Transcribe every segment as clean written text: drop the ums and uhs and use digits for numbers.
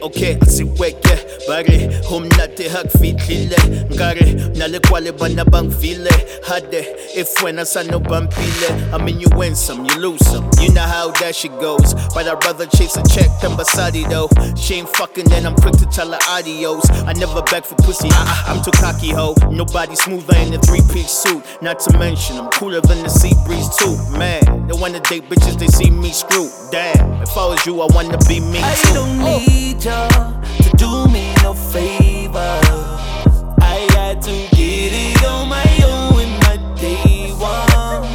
okay, asiweke Bari, humnate hakfitlile Ngari, nalekwale bana bang file Hade, if when I no bampile I mean you win some, you lose some You know how that shit goes But I'd rather chase a check than Basadi though She ain't fucking then I'm quick to tell her adios I never beg for pussy, I'm too cocky ho Nobody smoother in a three-piece suit Not to mention, I'm cooler than the sea breeze too Man, they wanna date bitches, they see me screwed Damn, if I was you, I wanna be me too I don't need ya to do me no favor I got to get it on my own in my day one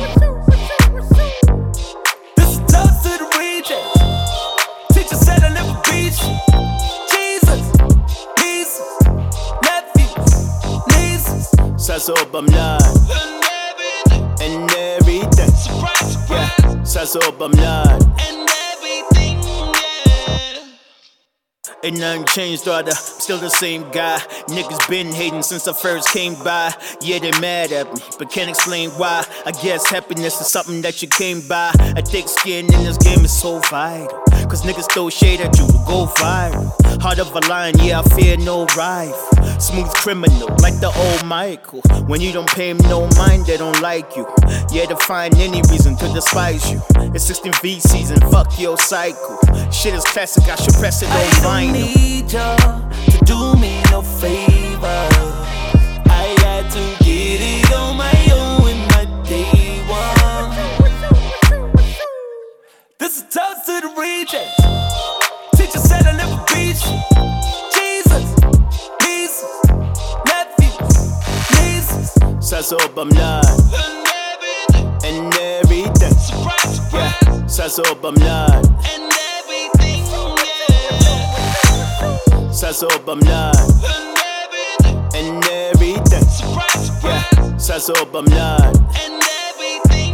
This is tough to the region Teacher said I never beat you Jesus, nieces, nephews, nieces Sasa obamlan And everything Surprise, surprise Yeah, Sasa obamlan And everything, yeah Ain't nothing changed, brother, still the same guy Niggas been hating since I first came by Yeah, they mad at me, but can't explain why I guess happiness is something that you came by A thick skin in this game is so vital Cause niggas throw shade at you to go viral Heart of a lion, yeah, I fear no rival Smooth criminal, like the old Michael When you don't pay him no mind, they don't like you Yeah, to find any reason to despise you It's 16V season, fuck your cycle Shit is classic, I should press it on vinyl I don't need ya to do me no favor I got to get it on my own in my day one This is tough to the region Teacher said I never beat you Jesus, nieces, nephews, nieces Sasa obamlan And everything Surprise, surprise Yeah, Sasa obamlan And everything, yeah Sasa obamlan And everything Surprise, surprise Yeah, Sasa obamlan And everything,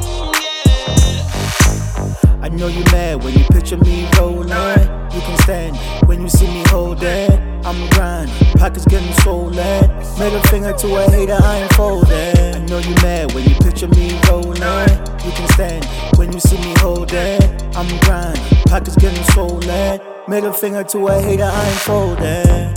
yeah I know you mad when you picture me rolling You can stand it when you see me holding I'm grinding, pockets getting swollen Middle finger to a hater, I ain't folding I know you mad when you picture me rolling You can stand it when you see me holding I'm grinding, pockets getting swollen Middle finger to a hater, I ain't folding